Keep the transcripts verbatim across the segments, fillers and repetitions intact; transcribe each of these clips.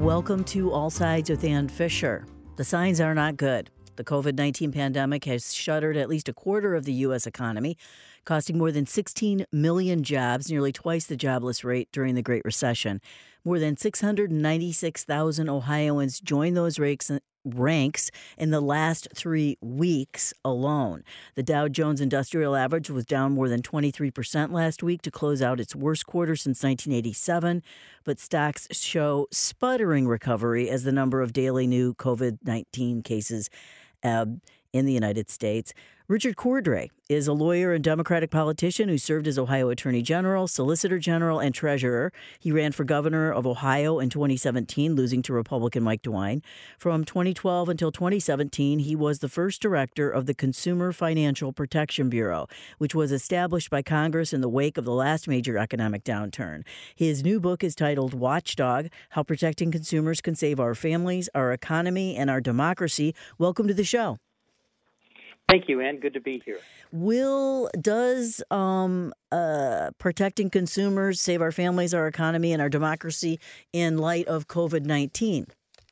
Welcome to All Sides with Ann Fisher. The signs are not good. The covid nineteen pandemic has shuttered at least a quarter of the U S economy, costing more than sixteen million jobs, nearly twice the jobless rate during the Great Recession. More than six hundred ninety-six thousand Ohioans joined those ranks ranks in the last three weeks alone. The Dow Jones Industrial Average was down more than twenty-three percent last week to close out its worst quarter since nineteen eighty-seven, but stocks show sputtering recovery as the number of daily new covid nineteen cases ebb in the United States. Richard Cordray is a lawyer and Democratic politician who served as Ohio Attorney General, Solicitor General, and Treasurer. He ran for governor of Ohio in twenty seventeen, losing to Republican Mike DeWine. From twenty twelve until twenty seventeen, he was the first director of the Consumer Financial Protection Bureau, which was established by Congress in the wake of the last major economic downturn. His new book is titled Watchdog: How Protecting Consumers Can Save Our Families, Our Economy, and Our Democracy. Welcome to the show. Thank you, Ann. Good to be here. Will, does um, uh, protecting consumers save our families, our economy, and our democracy in light of covid nineteen?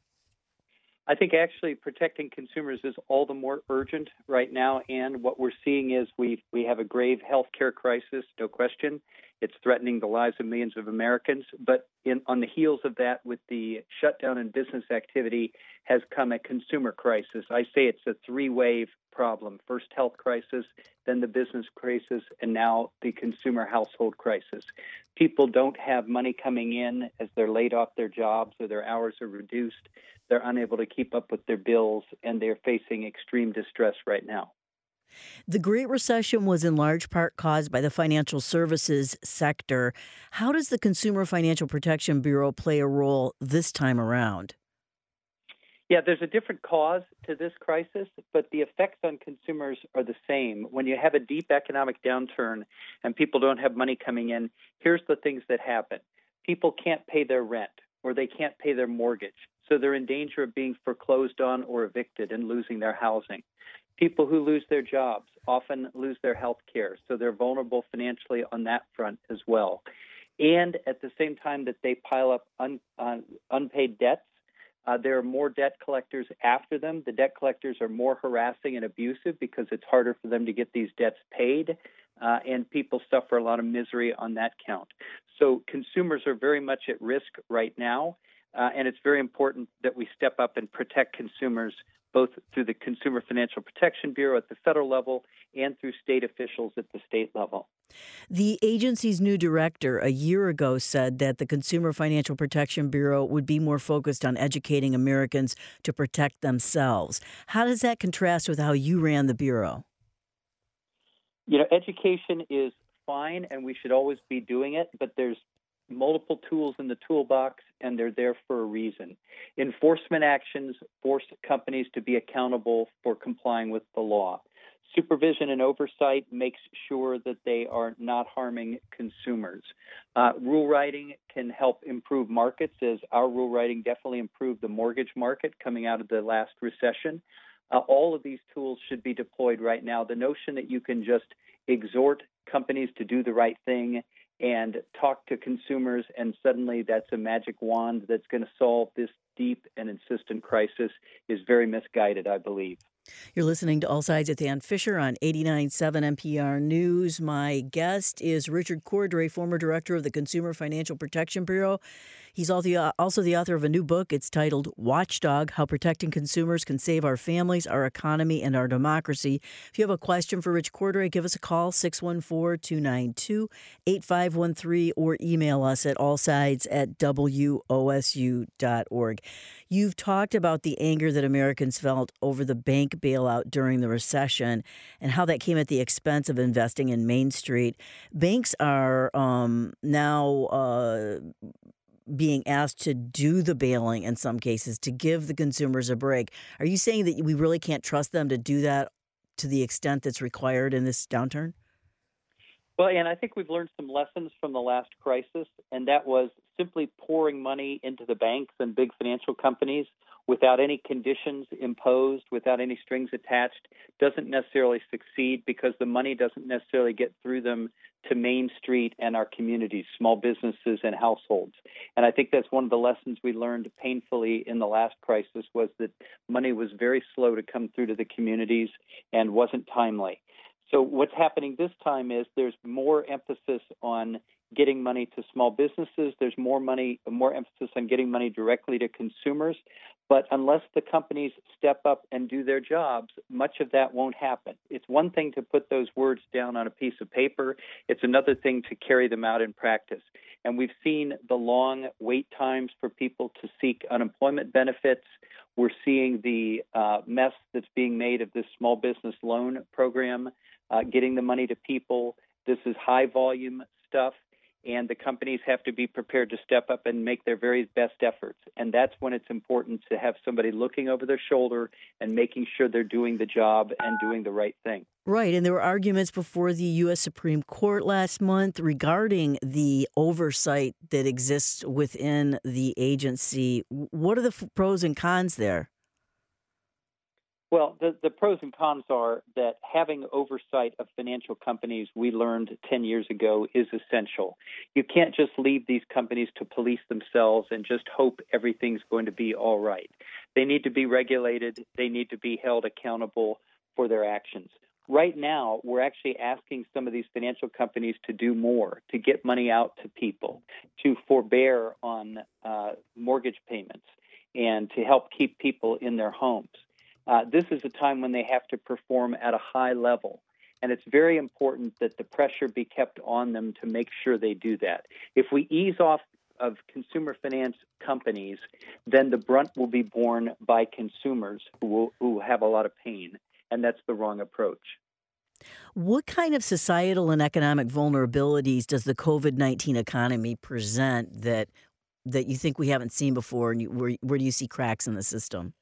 I think actually protecting consumers is all the more urgent right now, and what we're seeing is we we have a grave health care crisis, no question. It's threatening the lives of millions of Americans, but in, on the heels of that, with the shutdown in business activity, has come a consumer crisis. I say it's a three-wave problem. First health crisis, then the business crisis, and now the consumer household crisis. People don't have money coming in as they're laid off their jobs or their hours are reduced. They're unable to keep up with their bills, and they're facing extreme distress right now. The Great Recession was in large part caused by the financial services sector. How does the Consumer Financial Protection Bureau play a role this time around? Yeah, there's a different cause to this crisis, but the effects on consumers are the same. When you have a deep economic downturn and people don't have money coming in, here's the things that happen. People can't pay their rent or they can't pay their mortgage, so they're in danger of being foreclosed on or evicted and losing their housing. People who lose their jobs often lose their health care, so they're vulnerable financially on that front as well. And at the same time that they pile up un, uh, unpaid debts, uh, there are more debt collectors after them. The debt collectors are more harassing and abusive because it's harder for them to get these debts paid, uh, and people suffer a lot of misery on that count. So consumers are very much at risk right now, uh, and it's very important that we step up and protect consumers both through the Consumer Financial Protection Bureau at the federal level and through state officials at the state level. The agency's new director a year ago said that the Consumer Financial Protection Bureau would be more focused on educating Americans to protect themselves. How does that contrast with how you ran the Bureau? You know, education is fine, and we should always be doing it, but there's multiple tools in the toolbox, and they're there for a reason. Enforcement actions force companies to be accountable for complying with the law. Supervision and oversight makes sure that they are not harming consumers. Uh, rule writing can help improve markets, as our rule writing definitely improved the mortgage market coming out of the last recession. Uh, all of these tools should be deployed right now. The notion that you can just exhort companies to do the right thing and talk to consumers, and suddenly that's a magic wand that's going to solve this deep and insistent crisis is very misguided, I believe. You're listening to All Sides with Ann Fisher on eighty-nine point seven N P R News. My guest is Richard Cordray, former director of the Consumer Financial Protection Bureau. He's also the author of a new book. It's titled Watchdog: How Protecting Consumers Can Save Our Families, Our Economy, and Our Democracy. If you have a question for Rich Cordray, give us a call, six one four, two nine two, eight five one three, or email us at allsides at W O S U dot org. You've talked about the anger that Americans felt over the bank bailout during the recession and how that came at the expense of investing in Main Street. Banks are um, now uh, being asked to do the bailing in some cases to give the consumers a break. Are you saying that we really can't trust them to do that to the extent that's required in this downturn? Well, and I think we've learned some lessons from the last crisis, and that was simply pouring money into the banks and big financial companies without any conditions imposed, without any strings attached, doesn't necessarily succeed because the money doesn't necessarily get through them to Main Street and our communities, small businesses and households. And I think that's one of the lessons we learned painfully in the last crisis was that money was very slow to come through to the communities and wasn't timely. So what's happening this time is there's more emphasis on getting money to small businesses. There's more money, more emphasis on getting money directly to consumers. But unless the companies step up and do their jobs, much of that won't happen. It's one thing to put those words down on a piece of paper. It's another thing to carry them out in practice. And we've seen the long wait times for people to seek unemployment benefits. We're seeing the uh, mess that's being made of this small business loan program, uh, getting the money to people. This is high volume stuff. And the companies have to be prepared to step up and make their very best efforts. And that's when it's important to have somebody looking over their shoulder and making sure they're doing the job and doing the right thing. Right. And there were arguments before the U S Supreme Court last month regarding the oversight that exists within the agency. What are the f- pros and cons there? Well, the, the pros and cons are that having oversight of financial companies, we learned ten years ago, is essential. You can't just leave these companies to police themselves and just hope everything's going to be all right. They need to be regulated. They need to be held accountable for their actions. Right now, we're actually asking some of these financial companies to do more, to get money out to people, to forbear on uh, mortgage payments, and to help keep people in their homes. Uh, this is a time when they have to perform at a high level, and it's very important that the pressure be kept on them to make sure they do that. If we ease off of consumer finance companies, then the brunt will be borne by consumers who will, who have a lot of pain, and that's the wrong approach. What kind of societal and economic vulnerabilities does the COVID nineteen economy present that that you think we haven't seen before, and you, where, where do you see cracks in the system?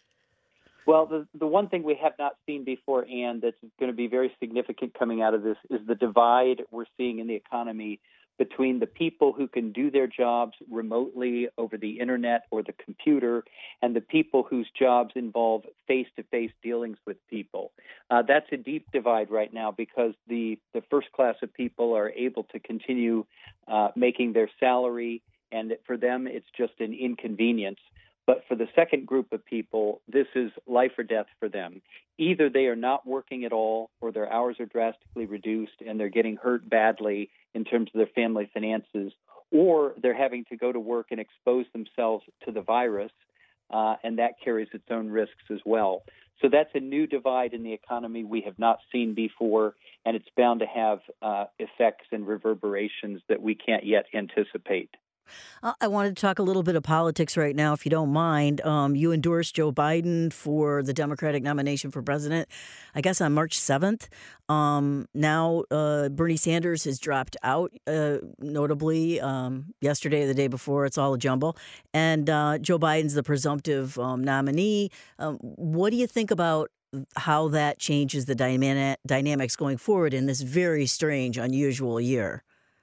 Well, the, the one thing we have not seen before, and that's going to be very significant coming out of this, is the divide we're seeing in the economy between the people who can do their jobs remotely over the internet or the computer and the people whose jobs involve face-to-face dealings with people. Uh, that's a deep divide right now because the, the first class of people are able to continue uh, making their salary, and for them it's just an inconvenience. But for the second group of people, this is life or death for them. Either they are not working at all or their hours are drastically reduced and they're getting hurt badly in terms of their family finances, or they're having to go to work and expose themselves to the virus, uh, and that carries its own risks as well. So that's a new divide in the economy we have not seen before, and it's bound to have uh, effects and reverberations that we can't yet anticipate. Uh, I wanted to talk a little bit of politics right now, if you don't mind. Um, you endorsed Joe Biden for the Democratic nomination for president, I guess, on March seventh. Um, now, uh, Bernie Sanders has dropped out, uh, notably um, yesterday or the day before. It's all a jumble. And uh, Joe Biden's the presumptive um, nominee. Um, what do you think about how that changes the dyna- dynamics going forward in this very strange, unusual year?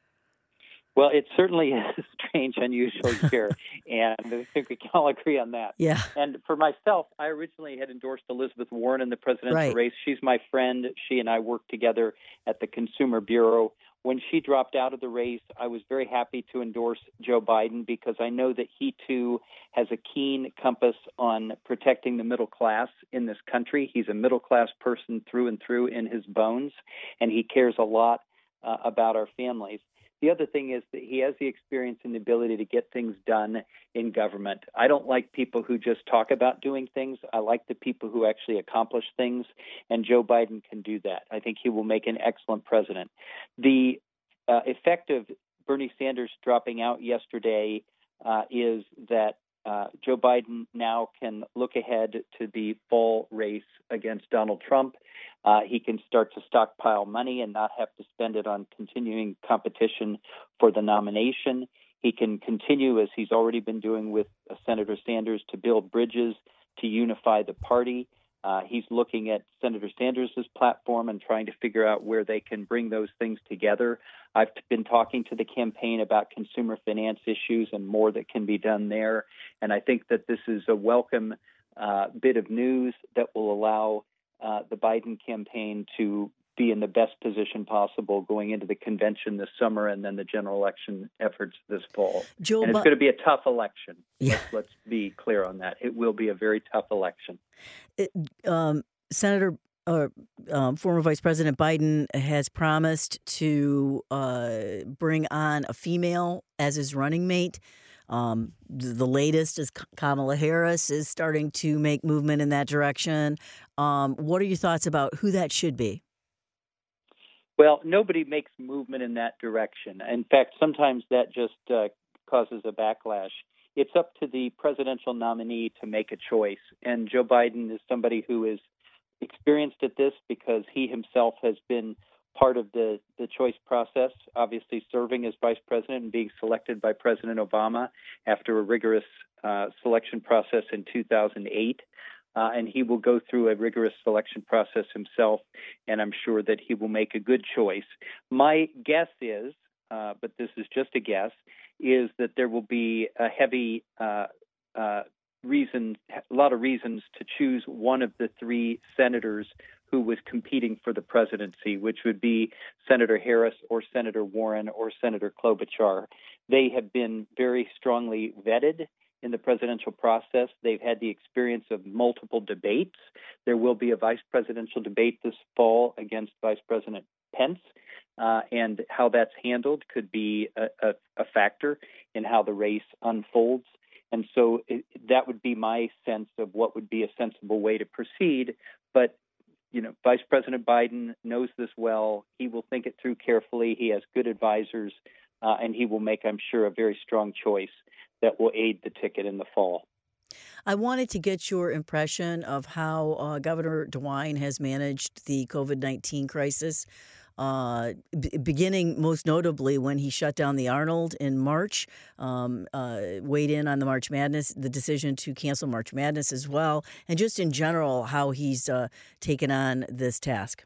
Well, it certainly is a strange, unusual year, and I think we can all agree on that. Yeah. And for myself, I originally had endorsed Elizabeth Warren in the presidential right. race. She's my friend. She and I worked together at the Consumer Bureau. When she dropped out of the race, I was very happy to endorse Joe Biden because I know that he, too, has a keen compass on protecting the middle class in this country. He's a middle-class person through and through in his bones, and he cares a lot uh, about our families. The other thing is that he has the experience and the ability to get things done in government. I don't like people who just talk about doing things. I like the people who actually accomplish things, and Joe Biden can do that. I think he will make an excellent president. The uh, effect of Bernie Sanders dropping out yesterday uh, is that uh, Joe Biden now can look ahead to the fall race against Donald Trump. Uh, he can start to stockpile money and not have to spend it on continuing competition for the nomination. He can continue, as he's already been doing with uh, Senator Sanders, to build bridges to unify the party. Uh, he's looking at Senator Sanders' platform and trying to figure out where they can bring those things together. I've been talking to the campaign about consumer finance issues and more that can be done there. And I think that this is a welcome uh, bit of news that will allow uh, the Biden campaign to be in the best position possible going into the convention this summer and then the general election efforts this fall. Joe and it's Bu- going to be a tough election. Yeah. Let's, let's be clear on that. It will be a very tough election. It, um, Senator uh, um, former Vice President Biden has promised to uh, bring on a female as his running mate. Um, the latest is Kamala Harris is starting to make movement in that direction. Um, what are your thoughts about who that should be? Well, nobody makes movement in that direction. In fact, sometimes that just uh, causes a backlash. It's up to the presidential nominee to make a choice. And Joe Biden is somebody who is experienced at this because he himself has been part of the, the choice process, obviously serving as vice president and being selected by President Obama after a rigorous uh, selection process in two thousand eight. Uh, and he will go through a rigorous selection process himself, and I'm sure that he will make a good choice. My guess is, uh, but this is just a guess, is that there will be a heavy uh, uh, reason, a lot of reasons to choose one of the three senators who was competing for the presidency, which would be Senator Harris or Senator Warren or Senator Klobuchar. They have been very strongly vetted in the presidential process. They've had the experience of multiple debates. There will be a vice presidential debate this fall against Vice President Pence, uh, and how that's handled could be a, a, a factor in how the race unfolds. And so it, that would be my sense of what would be a sensible way to proceed. But, you know, Vice President Biden knows this well. He will think it through carefully. He has good advisors, uh, and he will make, I'm sure, a very strong choice that will aid the ticket in the fall. I wanted to get your impression of how uh, Governor DeWine has managed the COVID nineteen crisis, uh, b- beginning most notably when he shut down the Arnold in March, um, uh, weighed in on the March Madness, the decision to cancel March Madness as well, and just in general how he's uh, taken on this task.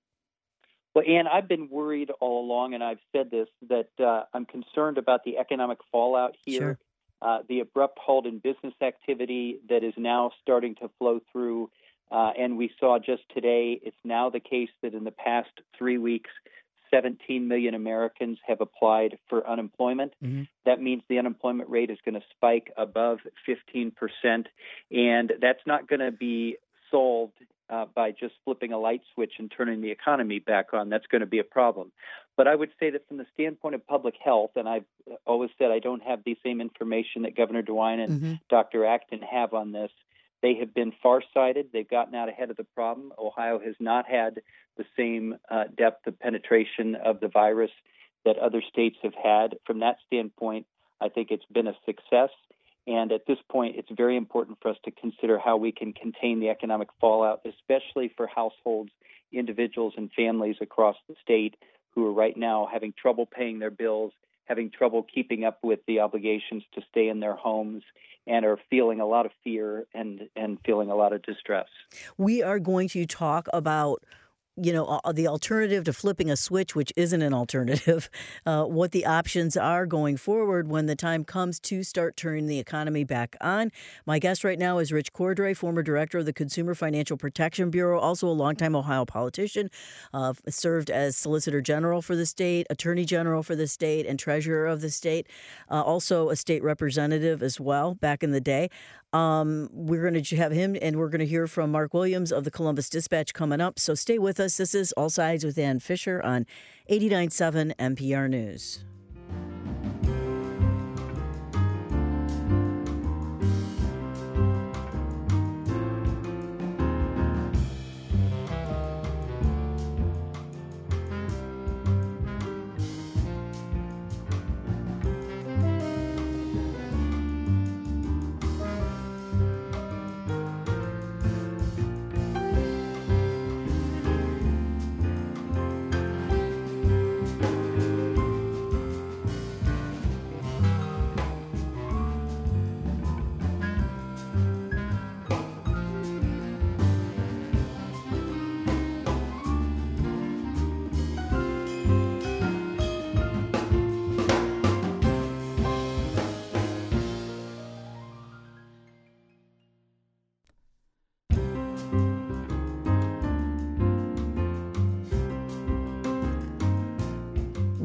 Well, Ann, I've been worried all along, and I've said this, that uh, I'm concerned about the economic fallout here. Sure. Uh, the abrupt halt in business activity that is now starting to flow through. Uh, and we saw just today, it's now the case that in the past three weeks, seventeen million Americans have applied for unemployment. Mm-hmm. That means the unemployment rate is going to spike above fifteen percent. And that's not going to be solved uh, by just flipping a light switch and turning the economy back on. That's going to be a problem. But I would say that from the standpoint of public health, and I've always said I don't have the same information that Governor DeWine and mm-hmm. Doctor Acton have on this. They have been farsighted. They've gotten out ahead of the problem. Ohio has not had the same uh, depth of penetration of the virus that other states have had. From that standpoint, I think it's been a success. And at this point, it's very important for us to consider how we can contain the economic fallout, especially for households, individuals, and families across the state who are right now having trouble paying their bills, having trouble keeping up with the obligations to stay in their homes, and are feeling a lot of fear and, and feeling a lot of distress. We are going to talk about, you know, the alternative to flipping a switch, which isn't an alternative, uh, what the options are going forward when the time comes to start turning the economy back on. My guest right now is Rich Cordray, former director of the Consumer Financial Protection Bureau, also a longtime Ohio politician, uh, served as Solicitor General for the state, Attorney General for the state, and Treasurer of the state, uh, also a state representative as well back in the day. Um, we're going to have him, and we're going to hear from Mark Williams of the Columbus Dispatch coming up. So stay with us. This is All Sides with Ann Fisher on eighty-nine point seven N P R News.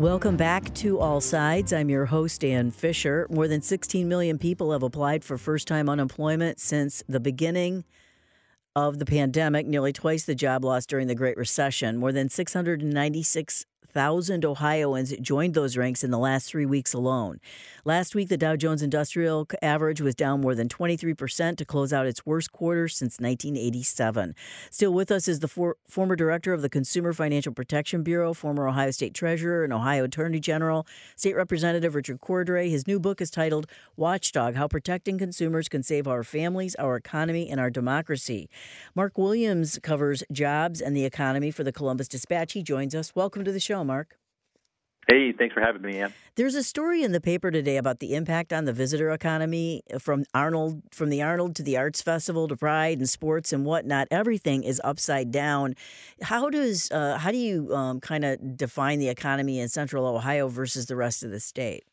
Welcome back to All Sides. I'm your host, Ann Fisher. More than sixteen million people have applied for first-time unemployment since the beginning of the pandemic, nearly twice the job loss during the Great Recession. More than six hundred ninety-six thousand Ohioans joined those ranks in the last three weeks alone. Last week, the Dow Jones Industrial Average was down more than twenty-three percent to close out its worst quarter since nineteen eighty-seven. Still with us is the for, former director of the Consumer Financial Protection Bureau, former Ohio State Treasurer and Ohio Attorney General, State Representative Richard Cordray. His new book is titled Watchdog: How Protecting Consumers Can Save Our Families, Our Economy, and Our Democracy. Mark Williams covers jobs and the economy for the Columbus Dispatch. He joins us. Welcome to the show, Mark. Hey, thanks for having me, Ann. There's a story in the paper today about the impact on the visitor economy from Arnold, from the Arnold to the Arts Festival to Pride and sports and whatnot. Everything is upside down. How does uh, how do you um, kind of define the economy in Central Ohio versus the rest of the state?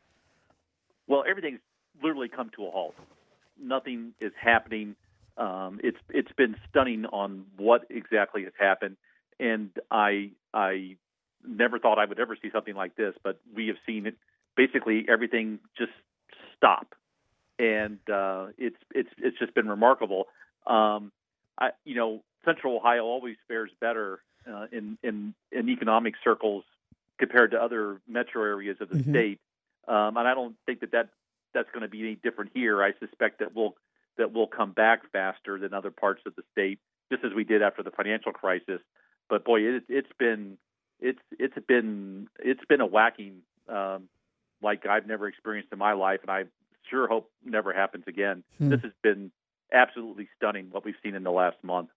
Well, everything's literally come to a halt. Nothing is happening. Um, it's it's been stunning on what exactly has happened, and I I. never thought I would ever see something like this, but we have seen it. Basically, everything just stop, and uh, it's it's it's just been remarkable. Um, I, you know, Central Ohio always fares better uh, in in in economic circles compared to other metro areas of the mm-hmm. state, um, and I don't think that, that that's going to be any different here. I suspect that we'll that we'll come back faster than other parts of the state, just as we did after the financial crisis. But boy, it, it's been It's it's been it's been a whacking um, like I've never experienced in my life, and I sure hope never happens again. Hmm. This has been absolutely stunning what we've seen in the last month.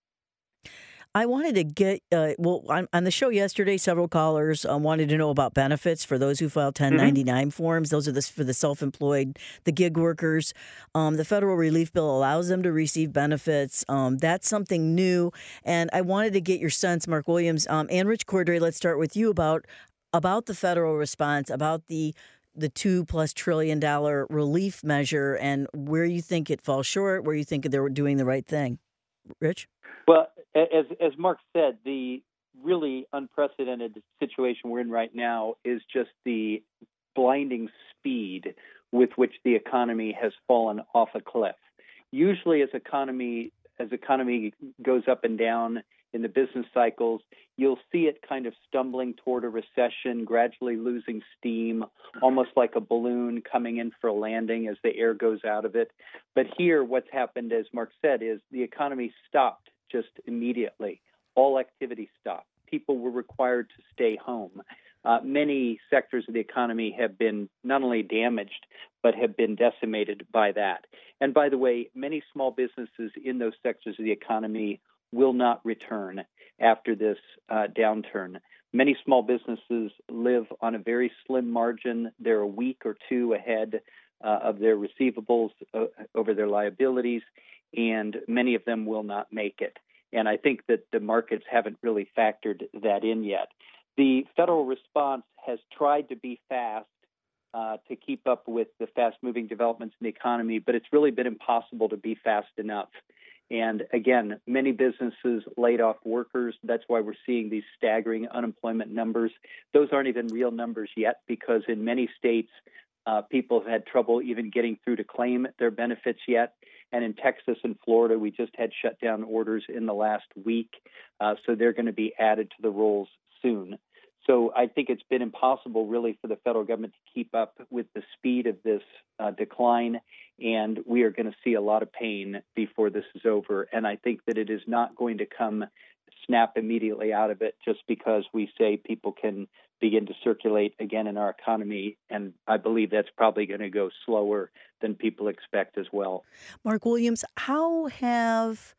I wanted to get, uh, well, on, on the show yesterday, several callers uh, wanted to know about benefits for those who file ten ninety-nine mm-hmm. forms. Those are the, for the self-employed, the gig workers. Um, the federal relief bill allows them to receive benefits. Um, that's something new. And I wanted to get your sense, Mark Williams, um, and Rich Cordray, let's start with you about about the federal response, about the the two plus trillion dollar relief measure, and where you think it falls short, where you think they're doing the right thing. Rich? Well, as as Mark said, the really unprecedented situation we're in right now is just the blinding speed with which the economy has fallen off a cliff. Usually, as economy as economy goes up and down in the business cycles, you'll see it kind of stumbling toward a recession, gradually losing steam, almost like a balloon coming in for a landing as the air goes out of it. But here, what's happened, as Mark said, is the economy stopped just immediately. All activity stopped. People were required to stay home. Uh, many sectors of the economy have been not only damaged, but have been decimated by that. And by the way, many small businesses in those sectors of the economy will not return after this uh, downturn. Many small businesses live on a very slim margin. They're a week or two ahead uh, of their receivables uh, over their liabilities, and many of them will not make it. And I think that the markets haven't really factored that in yet. The federal response has tried to be fast uh, to keep up with the fast-moving developments in the economy, but it's really been impossible to be fast enough. And again, many businesses laid off workers. That's why we're seeing these staggering unemployment numbers. Those aren't even real numbers yet, because in many states, uh, people have had trouble even getting through to claim their benefits yet. And in Texas and Florida, we just had shutdown orders in the last week. Uh, so they're going to be added to the rolls soon. So I think it's been impossible really for the federal government to keep up with the speed of this uh, decline, and we are going to see a lot of pain before this is over. And I think that it is not going to come snap immediately out of it just because we say people can begin to circulate again in our economy, and I believe that's probably going to go slower than people expect as well. Mark Williams, how have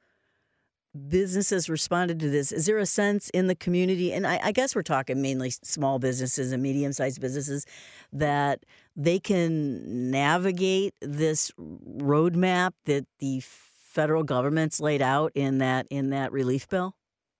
businesses responded to this? Is there a sense in the community, and I, I guess we're talking mainly small businesses and medium-sized businesses, that they can navigate this roadmap that the federal government's laid out in that in that relief bill?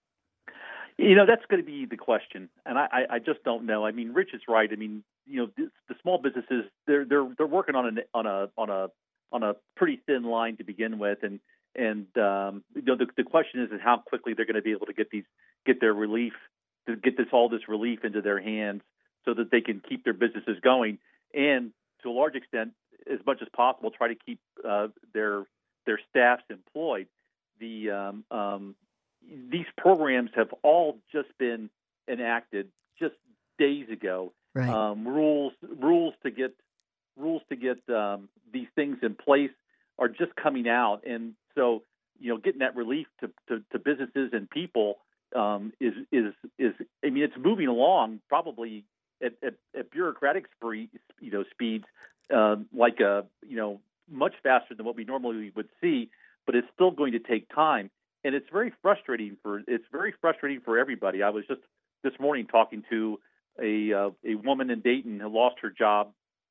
You know, that's going to be the question, and I, I just don't know. I mean, Rich is right. I mean, you know, the, the small businesses they're they're they're working on a on a on a on a pretty thin line to begin with, and and um, you know, the, the question is, is how quickly they're going to be able to get these get their relief to get this all this relief into their hands so that they can keep their businesses going, and to a large extent, as much as possible, try to keep uh, their their staffs employed. The um, um, these programs have all just been enacted just days ago. Right. Um, rules rules to get rules to get um, these things in place are just coming out, and so you know, getting that relief to, to, to businesses and people um, is is is. I mean, it's moving along probably at, at, at bureaucratic spree, you know, speeds uh, like a you know much faster than what we normally would see, but it's still going to take time, and it's very frustrating for it's very frustrating for everybody. I was just this morning talking to a uh, a woman in Dayton who lost her job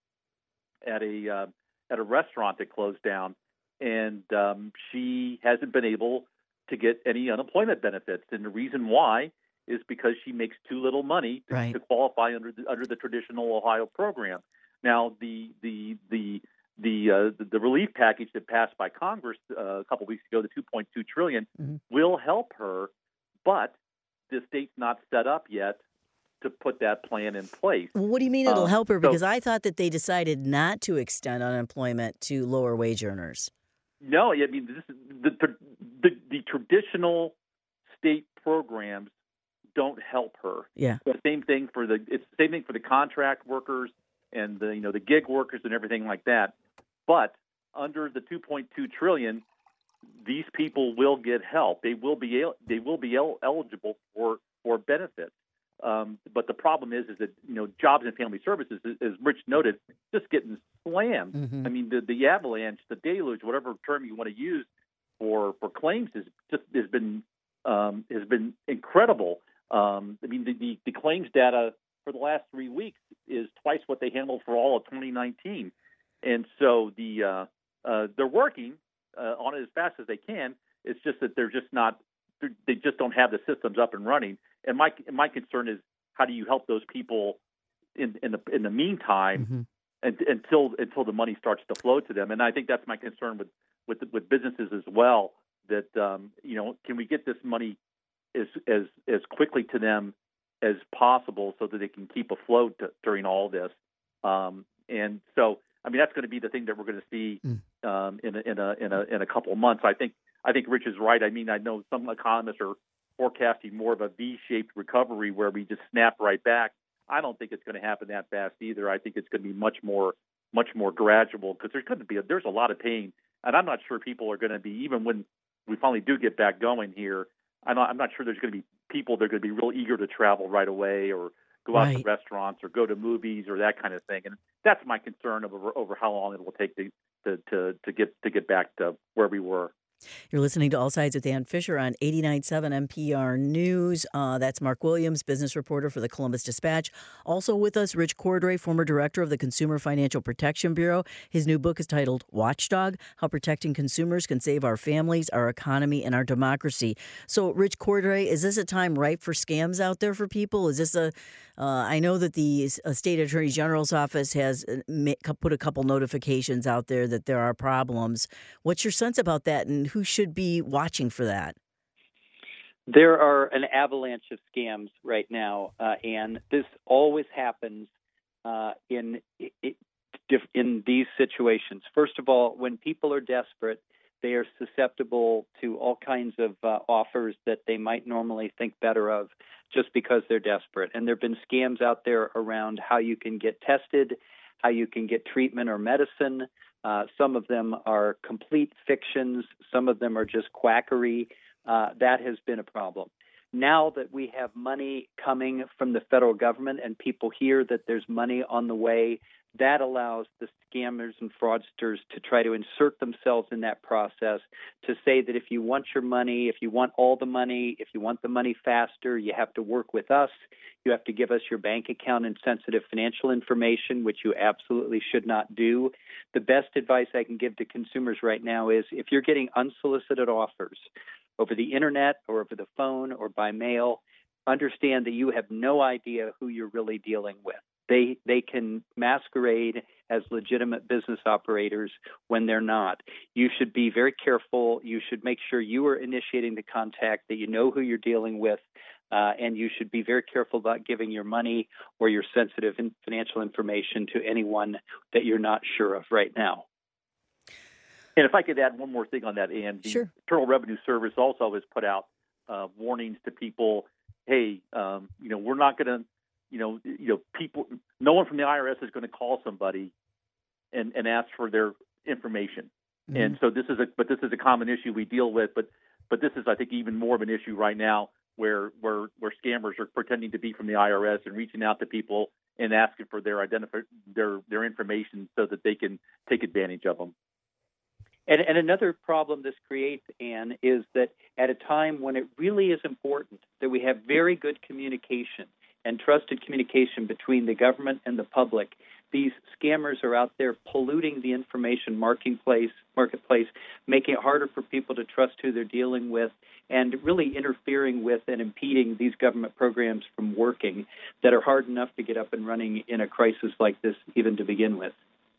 at a uh, at a restaurant that closed down, and um, she hasn't been able to get any unemployment benefits. And the reason why is because she makes too little money to, Right. to qualify under the, under the traditional Ohio program. Now, the the the the uh, the, the relief package that passed by Congress uh, a couple weeks ago, the two point two trillion dollars, Mm-hmm. will help her, but the state's not set up yet to put that plan in place. Well, what do you mean it'll Um, help her? so- Because I thought that they decided not to extend unemployment to lower wage earners. No, I mean this is the, the the the traditional state programs don't help her. Yeah. The same thing for the it's the same thing for the contract workers and the you know the gig workers and everything like that. But under the two point two trillion, these people will get help. They will be el- they will be el- eligible for for benefits. Um, but the problem is, is that you know, Jobs and Family Services, as Rich noted, just getting slammed. Mm-hmm. I mean, the, the avalanche, the deluge, whatever term you want to use for for claims, is just has been um, has been incredible. Um, I mean, the, the, the claims data for the last three weeks is twice what they handled for all of twenty nineteen, and so the uh, uh, they're working uh, on it as fast as they can. It's just that they're just not. They're, they just don't have the systems up and running. And my my concern is, how do you help those people in in the in the meantime Mm-hmm. and, until until the money starts to flow to them? And I think that's my concern with with with businesses as well. That um, you know, can we get this money as as as quickly to them as possible so that they can keep afloat to, during all this? Um, and so, I mean, that's going to be the thing that we're going to see Mm. um, in a, in a in a in a couple of months. I think I think Rich is right. I mean, I know some economists are forecasting more of a V-shaped recovery where we just snap right back. I don't think it's going to happen that fast either. I think it's going to be much more, much more gradual because there's going to be a, there's a lot of pain, and I'm not sure people are going to be, even when we finally do get back going here. I'm not, I'm not sure there's going to be people that are going to be real eager to travel right away or go out Right. to restaurants or go to movies or that kind of thing. And that's my concern over over how long it will take to to to, to get to get back to where we were. You're listening to All Sides with Dan Fisher on eighty-nine point seven N P R News. Uh, that's Mark Williams, business reporter for the Columbus Dispatch. Also with us, Rich Cordray, former director of the Consumer Financial Protection Bureau. His new book is titled Watchdog, How Protecting Consumers Can Save Our Families, Our Economy, and Our Democracy. So, Rich Cordray, is this a time ripe for scams out there for people? Is this a, uh, I know that the uh, State Attorney General's office has uh, ma- put a couple notifications out there that there are problems. What's your sense about that, and who should be watching for that? There are an avalanche of scams right now, uh, and this always happens uh, in it, in these situations. First of all, when people are desperate, they are susceptible to all kinds of uh, offers that they might normally think better of just because they're desperate. And there have been scams out there around how you can get tested, how you can get treatment or medicine. Uh, some of them are complete fictions. Some of them are just quackery. Uh, that has been a problem. Now that we have money coming from the federal government and people hear that there's money on the way, that allows the scammers and fraudsters to try to insert themselves in that process to say that if you want your money, if you want all the money, if you want the money faster, you have to work with us. You have to give us your bank account and sensitive financial information, which you absolutely should not do. The best advice I can give to consumers right now is if you're getting unsolicited offers over the internet or over the phone or by mail, understand that you have no idea who you're really dealing with. They they can masquerade as legitimate business operators when they're not. You should be very careful. You should make sure you are initiating the contact, that you know who you're dealing with, uh, and you should be very careful about giving your money or your sensitive in financial information to anyone that you're not sure of right now. And if I could add one more thing on that, Ann, the Sure. Internal Revenue Service also has put out uh, warnings to people. Hey, um, you know, we're not going to, you know, you know, people. No one from the I R S is going to call somebody and, and ask for their information. Mm-hmm. And so this is a, but this is a common issue we deal with. But but this is, I think, even more of an issue right now, where where where scammers are pretending to be from the I R S and reaching out to people and asking for their identif- their their information so that they can take advantage of them. And, and another problem this creates, Ann, is that at a time when it really is important that we have very good communication and trusted communication between the government and the public, these scammers are out there polluting the information marketplace, marketplace, making it harder for people to trust who they're dealing with, and really interfering with and impeding these government programs from working that are hard enough to get up and running in a crisis like this even to begin with.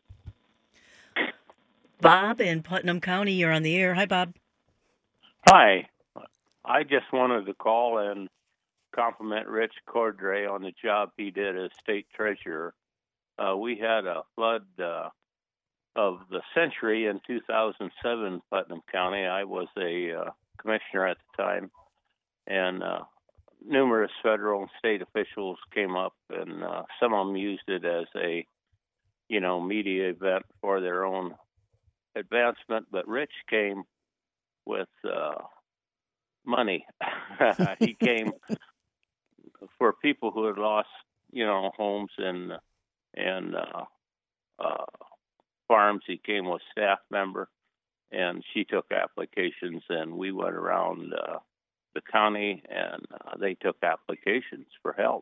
Bob in Putnam County, you're on the air. Hi, Bob. Hi. I just wanted to call and compliment Rich Cordray on the job he did as state treasurer. Uh, we had a flood uh, of the century in two thousand seven, Putnam County. I was a uh, commissioner at the time, and uh, numerous federal and state officials came up, and uh, some of them used it as a, you know, media event for their own advancement. But Rich came with uh, money. He came for people who had lost, you know, homes and and uh, uh, farms. He came with staff member, and she took applications, and we went around uh, the county, and uh, they took applications for help.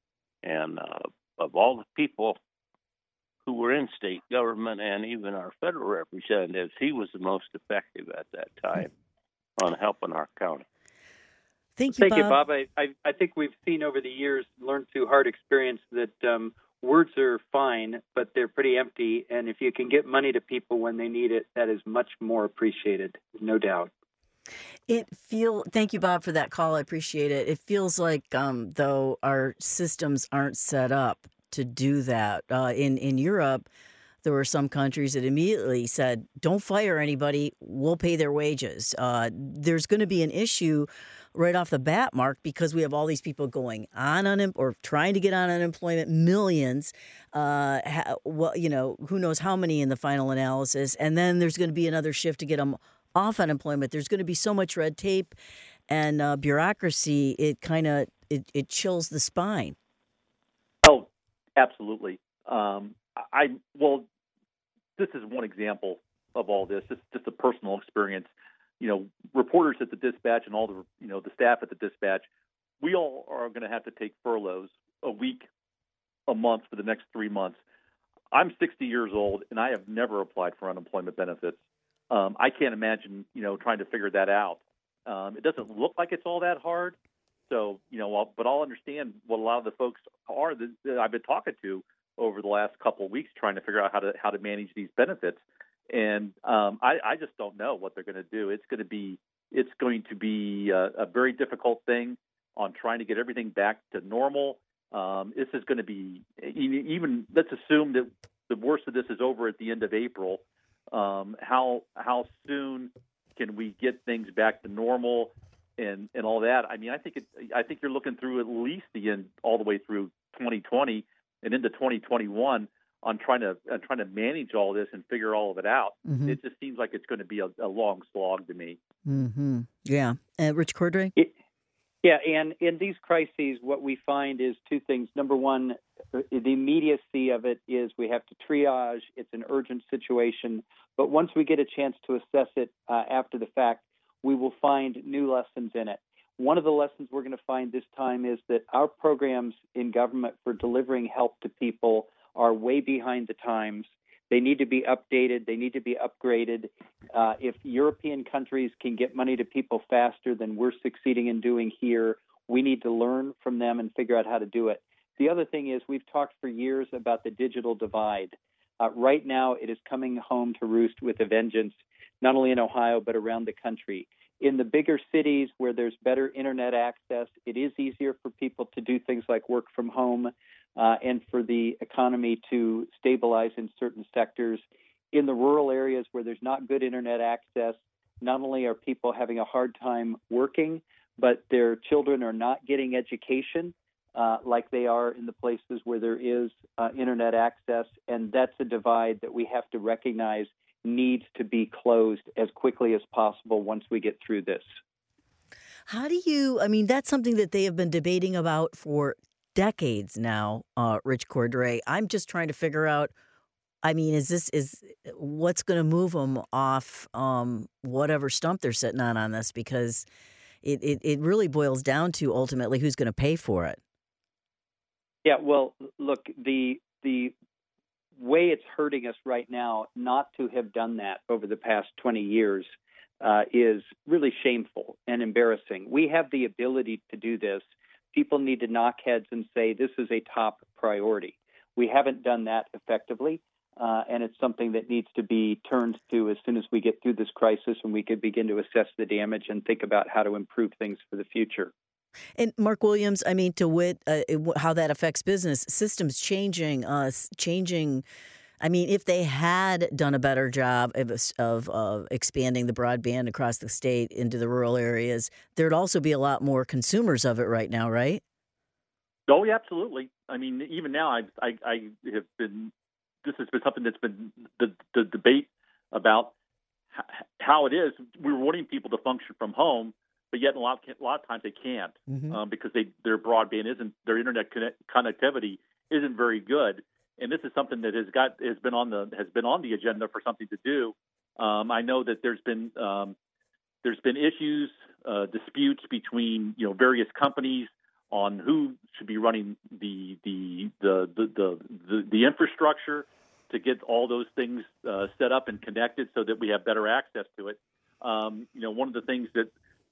And uh, of all the people who were in state government and even our federal representatives, he was the most effective at that time on helping our county. Thank you, Thank Bob. you, Bob. I, I, I think we've seen over the years, learned through hard experience, that um, words are fine, but they're pretty empty. And if you can get money to people when they need it, that is much more appreciated, no doubt. It feel thank you, Bob, for that call. I appreciate it. It feels like, um, though, our systems aren't set up to do that. Uh, in in Europe, there were some countries that immediately said, "Don't fire anybody. We'll pay their wages." Uh, there's going to be an issue right off the bat, Mark, because we have all these people going on un- or trying to get on unemployment, millions. Uh, ha- well, you know, who knows how many in the final analysis, and then there's going to be another shift to get them off unemployment. There's going to be so much red tape and uh, bureaucracy. It kind of it, it chills the spine. Oh, absolutely. Um, I well, this is one example of all this. It's just a personal experience. You know, reporters at the dispatch and all the you know the staff at the dispatch, we all are going to have to take furloughs a week, a month for the next three months. I'm sixty years old, and I have never applied for unemployment benefits. Um, I can't imagine, you know, trying to figure that out. Um, it doesn't look like it's all that hard. So, you know, I'll, but I'll understand what a lot of the folks are that, that I've been talking to over the last couple of weeks, trying to figure out how to how to manage these benefits. And um, I, I just don't know what they're going to do. It's going to be it's going to be a, a very difficult thing on trying to get everything back to normal. Um, this is going to be even. Let's assume that the worst of this is over at the end of April. Um, how how soon can we get things back to normal and, and all that? I mean, I think it, I think you're looking through at least the end all the way through twenty twenty and into twenty twenty-one on trying to uh, trying to manage all this and figure all of it out. Mm-hmm. It just seems like it's going to be a, a long slog to me. Mm-hmm. Yeah, uh, Rich Cordray. It, yeah, and in these crises, what we find is two things. Number one, the immediacy of it is we have to triage. It's an urgent situation. But once we get a chance to assess it uh, after the fact, we will find new lessons in it. One of the lessons we're going to find this time is that our programs in government for delivering help to people are way behind the times. They need to be updated. They need to be upgraded. Uh, if European countries can get money to people faster than we're succeeding in doing here, we need to learn from them and figure out how to do it. the other thing is we've talked for years about the digital divide. Uh, right now, it is coming home to roost with a vengeance, not only in Ohio, but around the country. In the bigger cities where there's better internet access, it is easier for people to do things like work from home uh, and for the economy to stabilize in certain sectors. In the rural areas where there's not good internet access, not only are people having a hard time working, but their children are not getting education uh, like they are in the places where there is uh, internet access. And that's a divide that we have to recognize needs to be closed as quickly as possible once we get through this. How do you, I mean, that's something that they have been debating about for decades now, uh, Rich Cordray. I'm just trying to figure out, I mean, is this, is what's going to move them off um, whatever stump they're sitting on on this? Because it, it, it really boils down to ultimately who's going to pay for it. Yeah, well, look, the the way it's hurting us right now not to have done that over the past twenty years uh, is really shameful and embarrassing. We have the ability to do this. People need to knock heads and say this is a top priority. We haven't done that effectively, uh, and it's something that needs to be turned to as soon as we get through this crisis and we could begin to assess the damage and think about how to improve things for the future. And Mark Williams, I mean, to wit, uh, how that affects business, systems changing, uh, changing. I mean, if they had done a better job of, of uh, expanding the broadband across the state into the rural areas, there'd also be a lot more consumers of it right now, right? Oh, yeah, absolutely. I mean, even now, I, I, I have been. This has been something that's been the, the debate about how it is. We're wanting people to function from home, but yet a lot, a lot of times they can't mm-hmm. um, because they, their broadband isn't, their internet connect, connectivity isn't very good. And this is something that has got has been on the has been on the agenda for something to do. Um, I know that there's been um, there's been issues, uh, disputes between you know various companies on who should be running the the the the the, the, the infrastructure to get all those things uh, set up and connected so that we have better access to it. Um, you know, one of the things that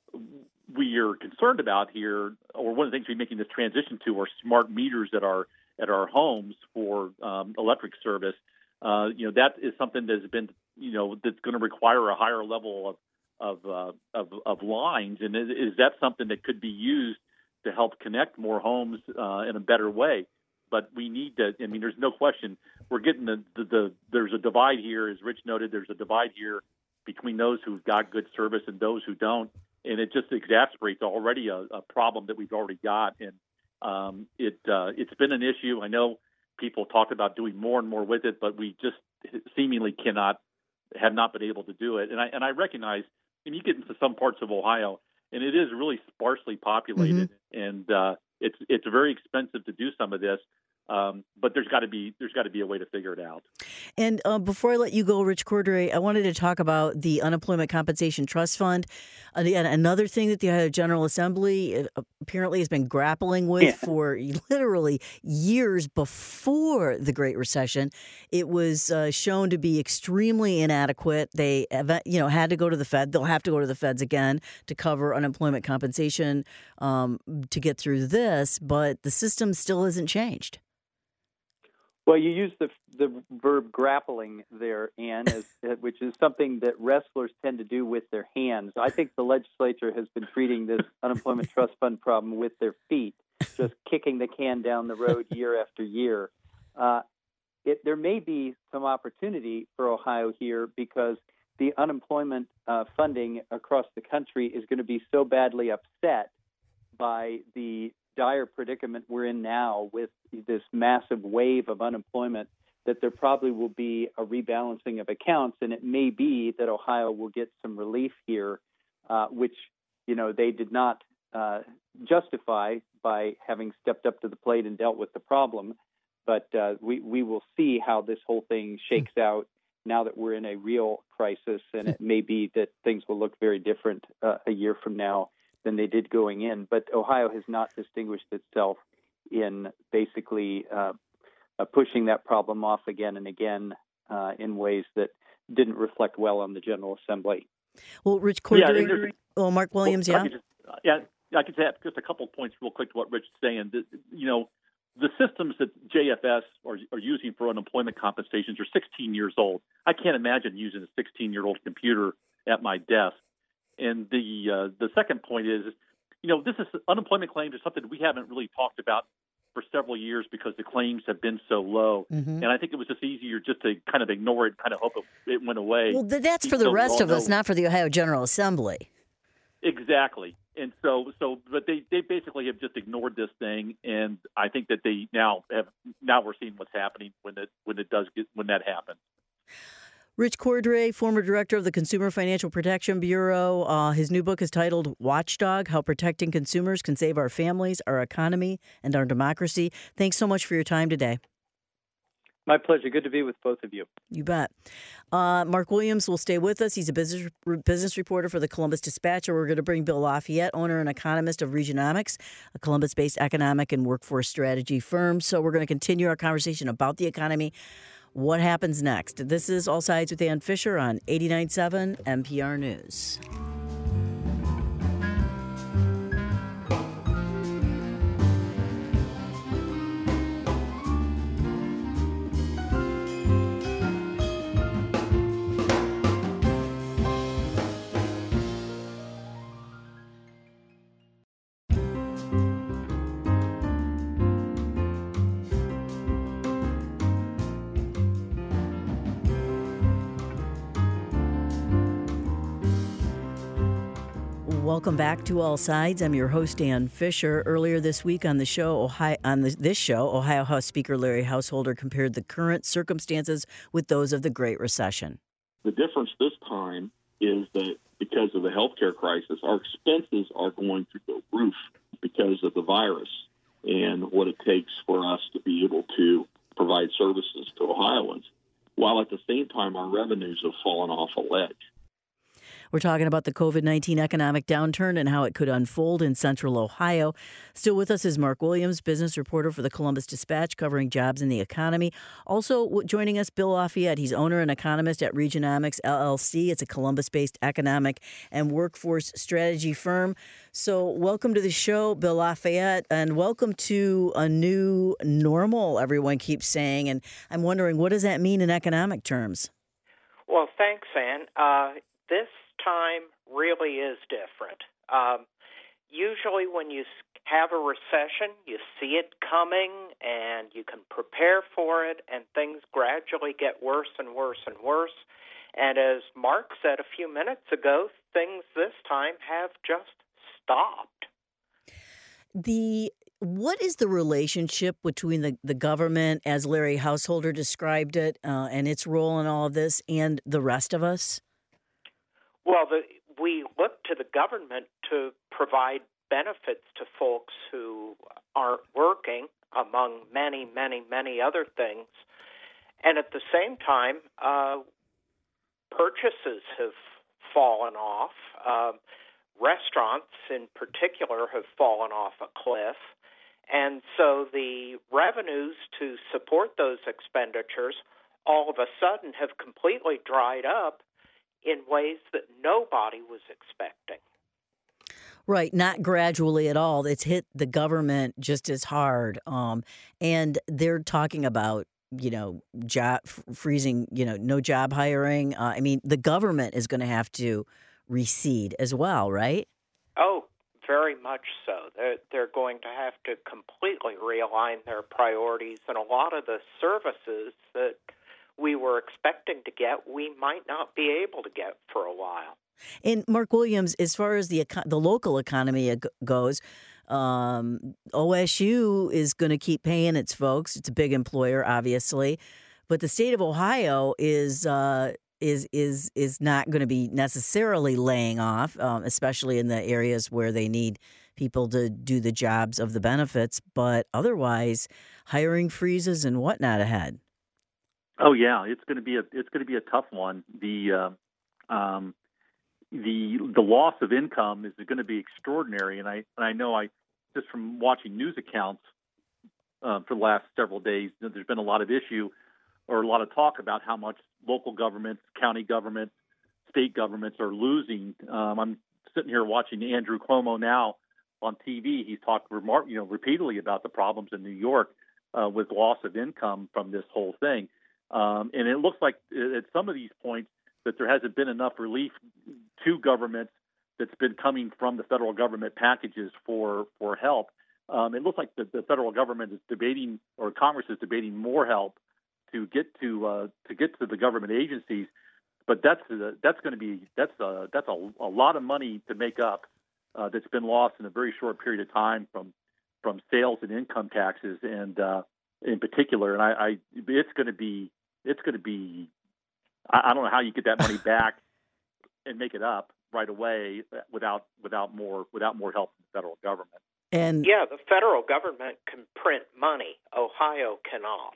we are concerned about here, or one of the things we're making this transition to, are smart meters at our at our homes for um, electric service. Uh, you know, that is something that has been, you know, that's going to require a higher level of of, uh, of of lines. And is, is that something that could be used to help connect more homes uh, in a better way? But we need to. I mean, there's no question we're getting the, the the there's a divide here, as Rich noted. There's a divide here between those who've got good service and those who don't. And it just exacerbates already a, a problem that we've already got. And um, it, uh, it's been an issue. I know people talk about doing more and more with it, but we just seemingly cannot, have not been able to do it. And I, and I recognize, and you get into some parts of Ohio, and it is really sparsely populated, mm-hmm. and uh, it's it's very expensive to do some of this. Um, but there's got to be there's got to be a way to figure it out. And uh, before I let you go, Rich Cordray, I wanted to talk about the Unemployment Compensation Trust Fund. Uh, and another thing that the Ohio General Assembly apparently has been grappling with yeah. for literally years before the Great Recession. It was uh, shown to be extremely inadequate. They, you know, had to go to the Fed. They'll have to go to the Feds again to cover unemployment compensation um, to get through this. But the system still hasn't changed. Well, you use the the verb grappling there, Ann, as, which is something that wrestlers tend to do with their hands. I think the legislature has been treating this unemployment trust fund problem with their feet, just kicking the can down the road year after year. Uh, it, there may be some opportunity for Ohio here because the unemployment uh, funding across the country is going to be so badly upset by the dire predicament we're in now with this massive wave of unemployment that there probably will be a rebalancing of accounts, and it may be that Ohio will get some relief here, uh, which, you know, they did not uh, justify by having stepped up to the plate and dealt with the problem. But uh, we, we will see how this whole thing shakes out now that we're in a real crisis, and it may be that things will look very different uh, a year from now than they did going in. But Ohio has not distinguished itself in basically uh, uh, pushing that problem off again and again uh, in ways that didn't reflect well on the General Assembly. Well, Rich Cordray, yeah, oh, Mark Williams, well, yeah? I just, uh, yeah, I could add just a couple of points real quick to what Rich is saying. You know, the systems that J F S are, are using for unemployment compensations are sixteen years old. I can't imagine using a sixteen-year-old computer at my desk. And the uh, the second point is, you know, this is unemployment claims is something we haven't really talked about for several years because the claims have been so low. Mm-hmm. And I think it was just easier just to kind of ignore it, kind of hope it went away. Well, that's for the rest of us, not for the Ohio General Assembly. Exactly. And so, so, but they, they basically have just ignored this thing, and I think that they now have now we're seeing what's happening when it when it does get when that happens. Rich Cordray, former director of the Consumer Financial Protection Bureau. Uh, his new book is titled Watchdog: How Protecting Consumers Can Save Our Families, Our Economy, and Our Democracy. Thanks so much for your time today. My pleasure. Good to be with both of you. You bet. Uh, Mark Williams will stay with us. He's a business business reporter for the Columbus Dispatcher. We're going to bring Bill Lafayette, owner and economist of Regionomics, a Columbus-based economic and workforce strategy firm. So we're going to continue our conversation about the economy. What happens next? This is All Sides with Ann Fisher on eighty-nine point seven N P R News. Welcome back to All Sides. I'm your host, Ann Fisher. Earlier this week on the show, Ohio, on the, this show, Ohio House Speaker Larry Householder compared the current circumstances with those of the Great Recession. The difference this time is that because of the healthcare crisis, our expenses are going through the roof because of the virus and what it takes for us to be able to provide services to Ohioans, while at the same time our revenues have fallen off a ledge. We're talking about the covid nineteen economic downturn and how it could unfold in central Ohio. Still with us is Mark Williams, business reporter for the Columbus Dispatch, covering jobs and the economy. Also joining us, Bill Lafayette. He's owner and economist at Regionomics, L L C. It's a Columbus-based economic and workforce strategy firm. So welcome to the show, Bill Lafayette, and welcome to a new normal, everyone keeps saying. And I'm wondering, what does that mean in economic terms? Well, thanks, Ann. Uh, this time really is different. Um, usually when you have a recession, you see it coming and you can prepare for it, and things gradually get worse and worse and worse. And as Mark said a few minutes ago, things this time have just stopped. The What is the relationship between the, the government, as Larry Householder described it, uh, and its role in all of this, and the rest of us? Well, the, we look to the government to provide benefits to folks who aren't working, among many, many, many other things. And at the same time, uh, purchases have fallen off. Um, restaurants, in particular, have fallen off a cliff. And so the revenues to support those expenditures all of a sudden have completely dried up in ways that nobody was expecting. Right, not gradually at all. It's hit the government just as hard. Um, and they're talking about, you know, job freezing, you know, no job hiring. Uh, I mean, the government is going to have to recede as well, right? Oh, very much so. They're, they're going to have to completely realign their priorities, and a lot of the services that we were expecting to get, we might not be able to get for a while. And Mark Williams, as far as the the local economy goes, um, O S U is going to keep paying its folks. It's a big employer, obviously, but the state of Ohio is uh, is is is not going to be necessarily laying off, um, especially in the areas where they need people to do the jobs of the benefits. But otherwise, hiring freezes and whatnot ahead. Oh yeah, it's going to be a it's going to be a tough one. The uh, um, the the loss of income is going to be extraordinary, and I and I know I just from watching news accounts uh, for the last several days, there's been a lot of issue or a lot of talk about how much local governments, county governments, state governments are losing. Um, I'm sitting here watching Andrew Cuomo now on T V, he's talked remar- you know, repeatedly about the problems in New York uh, with loss of income from this whole thing. Um, and it looks like at some of these points that there hasn't been enough relief to governments that's been coming from the federal government packages for, for help. Um, it looks like the, the federal government is debating, or Congress is debating more help to get to uh, to get to the government agencies. But that's uh, that's going to be that's uh, that's a, a lot of money to make up uh, that's been lost in a very short period of time from from sales and income taxes, and uh, in particular. And I, I it's going to be it's going to be I, I don't know how you get that money back and make it up right away without without more without more help from the federal government. And yeah, the federal government can print money. Ohio cannot.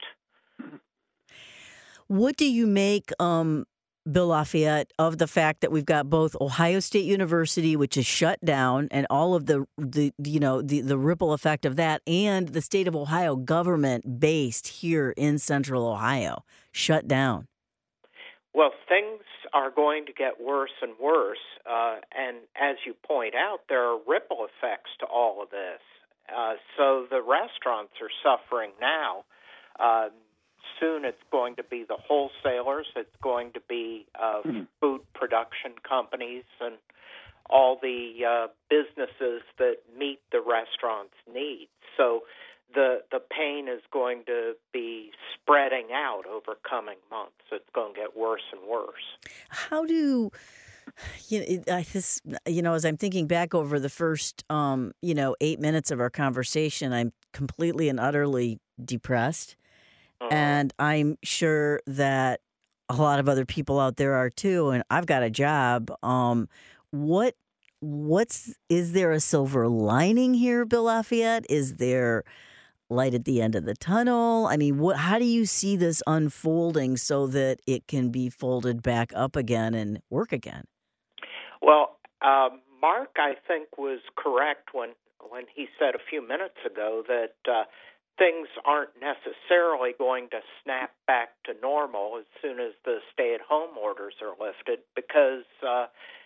What do you make, um, Bill Lafayette, of the fact that we've got both Ohio State University, which is shut down, and all of the, the you know, the, the ripple effect of that, and the state of Ohio government based here in Central Ohio shut down? Well, things are going to get worse and worse. Uh, and as you point out, there are ripple effects to all of this. Uh, so the restaurants are suffering now. Uh, Soon it's going to be the wholesalers, it's going to be uh, mm-hmm. food production companies and all the uh, businesses that meet the restaurant's needs. So the the pain is going to be spreading out over coming months. It's going to get worse and worse. How do... You know, I, this, you know, as I'm thinking back over the first, um, you know, eight minutes of our conversation, I'm completely and utterly depressed. And I'm sure that a lot of other people out there are too. And I've got a job. Um, what, what's, is there a silver lining here, Bill Lafayette? Is there light at the end of the tunnel? I mean, what, how do you see this unfolding so that it can be folded back up again and work again? Well, uh, Mark, I think, was correct when, when he said a few minutes ago that, uh, things aren't necessarily going to snap back to normal as soon as the stay-at-home orders are lifted, because uh,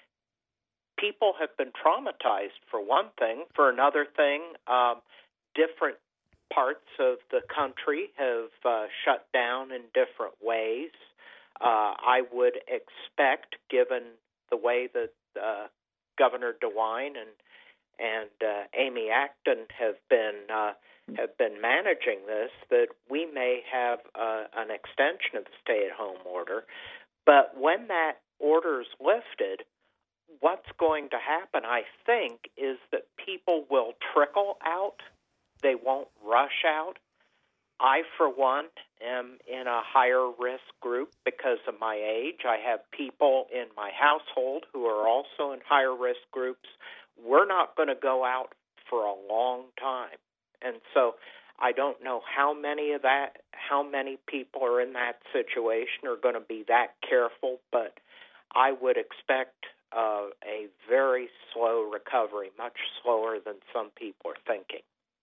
people have been traumatized, for one thing. For another thing, um, different parts of the country have uh, shut down in different ways. Uh, I would expect, given the way that uh, Governor DeWine and and uh, Amy Acton have been uh, have been managing this, that we may have uh, an extension of the stay-at-home order. But when that order is lifted, what's going to happen, I think, is that people will trickle out. They won't rush out. I, for one, am in a higher risk group because of my age. I have people in my household who are also in higher risk groups. We're not going to go out for a long time. And so I don't know how many of that, how many people are in that situation are going to be that careful, but I would expect uh, a very slow recovery, much slower than some people are thinking.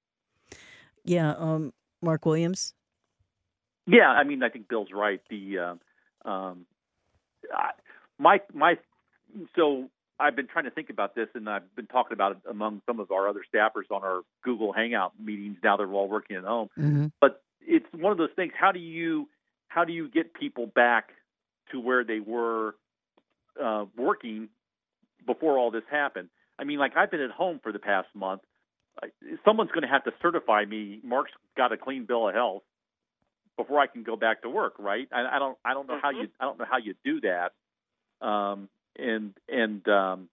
Yeah, um, Mark Williams? Yeah, I mean, I think Bill's right. The uh, um, I, my my so I've been trying to think about this, and I've been talking about it among some of our other staffers on our Google Hangout meetings. Now they're all working at home, mm-hmm. but it's one of those things. How do you how do you get people back to where they were uh, working before all this happened? I mean, like I've been at home for the past month. Someone's going to have to certify me. Mark's got a clean bill of health before I can go back to work, right? I, I don't, I don't know mm-hmm. how you, I don't know how you do that. Um, and and um,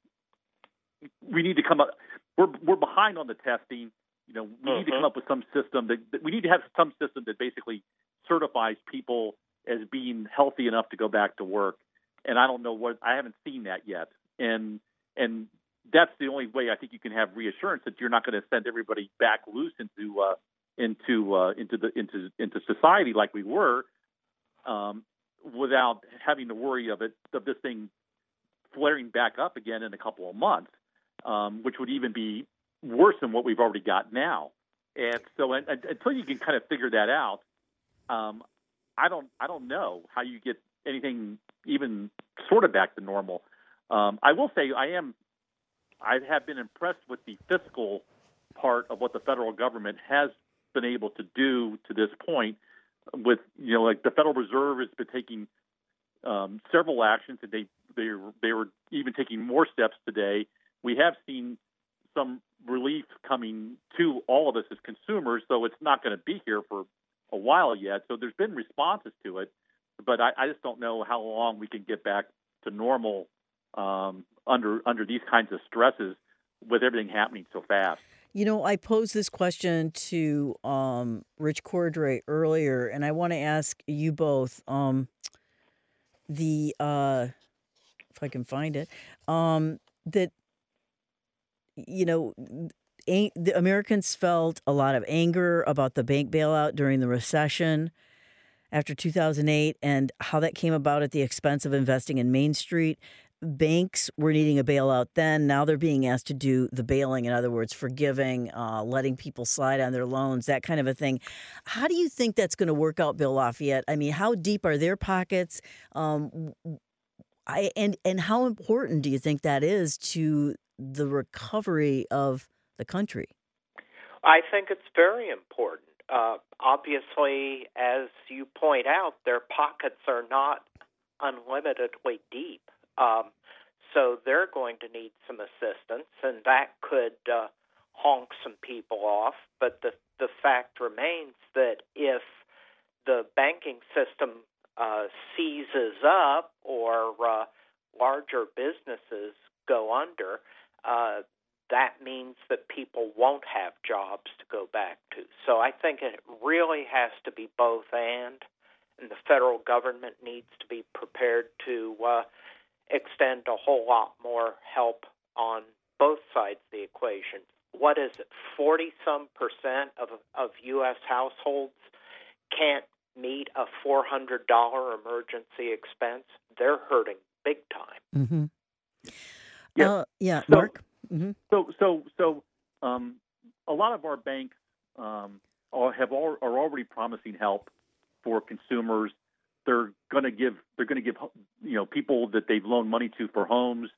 we need to come up. We're we're behind on the testing. You know, we mm-hmm. need to come up with some system that, that we need to have some system that basically certifies people as being healthy enough to go back to work. And I don't know what I haven't seen that yet. And and that's the only way I think you can have reassurance that you're not going to send everybody back loose into uh, into uh, into the into into society like we were, um, without having to worry of it of this thing flaring back up again in a couple of months, um, which would even be worse than what we've already got now. And so, and, and, until you can kind of figure that out, um, I don't I don't know how you get anything even sort of back to normal. Um, I will say I am. I have been impressed with the fiscal part of what the federal government has been able to do to this point. With, you know, like the Federal Reserve has been taking um, several actions, and they they they were even taking more steps today. We have seen some relief coming to all of us as consumers, so it's not going to be here for a while yet. So there's been responses to it, but I, I just don't know how long we can get back to normal um, under under these kinds of stresses with everything happening so fast. You know, I posed this question to um, Rich Cordray earlier, and I want to ask you both. Um, the uh, if I can find it, um, that you know, a- the Americans felt a lot of anger about the bank bailout during the recession after two thousand eight, and how that came about at the expense of investing in Main Street. Banks were needing a bailout then. Now they're being asked to do the bailing, in other words, forgiving, uh, letting people slide on their loans, that kind of a thing. How do you think that's going to work out, Bill Lafayette? I mean, how deep are their pockets? Um, I and and how important do you think that is to the recovery of the country? I think it's very important. Uh, obviously, as you point out, their pockets are not unlimitedly deep. Um, so they're going to need some assistance, and that could uh, honk some people off. But the the fact remains that if the banking system uh, seizes up or uh, larger businesses go under, uh, that means that people won't have jobs to go back to. So I think it really has to be both and, and the federal government needs to be prepared to uh, extend a whole lot more help on both sides of the equation. What is it, forty-some percent of, of U S households can't meet a four hundred dollars emergency expense? They're hurting big time. Mm-hmm. Yeah, uh, yeah, so, Mark? Mm-hmm. So, so, so, um, a lot of our banks um, are, have all, are already promising help for consumers. They're going to give they're going to give you know people that they've loaned money to for homes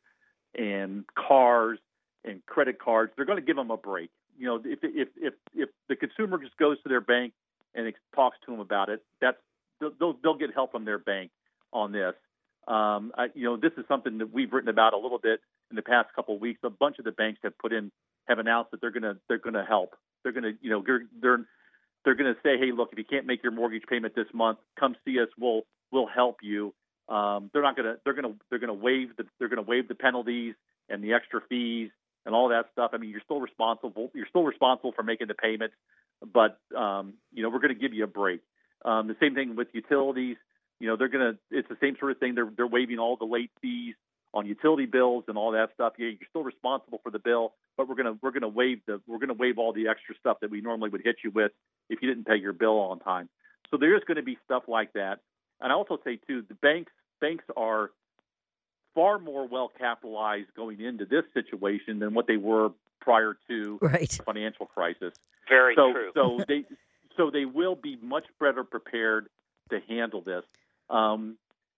and cars and credit cards. They're going to give them a break. You know, if if if if the consumer just goes to their bank and it talks to them about it, that's they'll they'll get help from their bank on this. Um, I, you know, this is something that we've written about a little bit in the past couple of weeks. A bunch of the banks have put in have announced that they're going to they're going to help. They're going to you know they're they're They're going to say, hey, look, if you can't make your mortgage payment this month, come see us. We'll we'll help you. Um, they're not going to they're going to they're going to waive the they're going to waive the penalties and the extra fees and all that stuff. I mean, you're still responsible. You're still responsible for making the payments, but um, you know we're going to give you a break. Um, the same thing with utilities. You know, they're going to it's the same sort of thing. They're they're waiving all the late fees on utility bills and all that stuff. Yeah, you're still responsible for the bill, but we're gonna we're gonna waive the we're gonna waive all the extra stuff that we normally would hit you with if you didn't pay your bill on time. So there is going to be stuff like that. And I also say too, the banks banks are far more well capitalized going into this situation than what they were prior to right. the financial crisis. Very so, true. So they so they will be much better prepared to handle this. Um,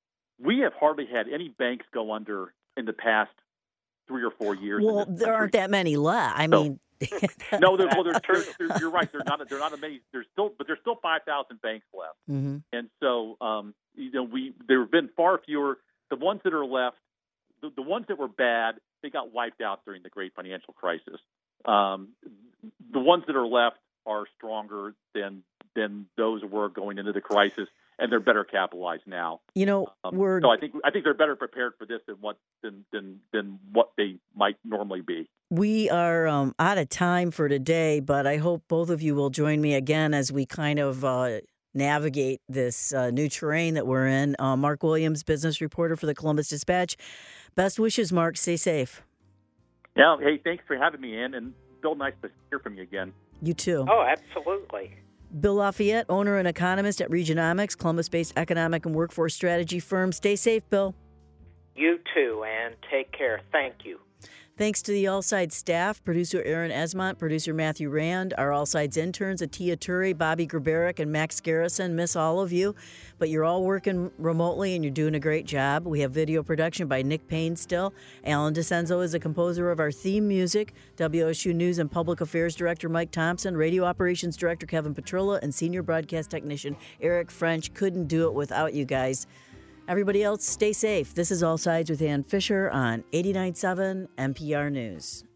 we have hardly had any banks go under in the past three or four years. Well, there country. aren't that many left. I so, mean, no, there's, well, there's, there's, you're right. There's not. There's not a many. There's still, but there's still five thousand banks left. mm-hmm. And so, um, you know, we there have been far fewer. The ones that are left, the, the ones that were bad, they got wiped out during the Great Financial Crisis. Um, the ones that are left are stronger than than those were going into the crisis, and they're better capitalized now. You know, um, we're so I think I think they're better prepared for this than what than than than what they might normally be. We are um, out of time for today, but I hope both of you will join me again as we kind of uh, navigate this uh, new terrain that we're in. Uh, Mark Williams, business reporter for the Columbus Dispatch. Best wishes, Mark. Stay safe. Yeah. Hey, thanks for having me in, and Bill, nice to hear from you again. You too. Oh, absolutely. Bill Lafayette, owner and economist at Regionomics, Columbus-based economic and workforce strategy firm. Stay safe, Bill. You too, and take care. Thank you. Thanks to the All Sides staff, producer Aaron Esmont, producer Matthew Rand, our All Sides interns, Atia Turi, Bobby Gerberick, and Max Garrison. Miss all of you, but you're all working remotely and you're doing a great job. We have video production by Nick Payne still. Alan DeCenzo is the composer of our theme music. W S U News and Public Affairs Director Mike Thompson, Radio Operations Director Kevin Petrilla, and Senior Broadcast Technician Eric French. Couldn't do it without you guys. Everybody else, stay safe. This is All Sides with Ann Fisher on eighty-nine point seven N P R News.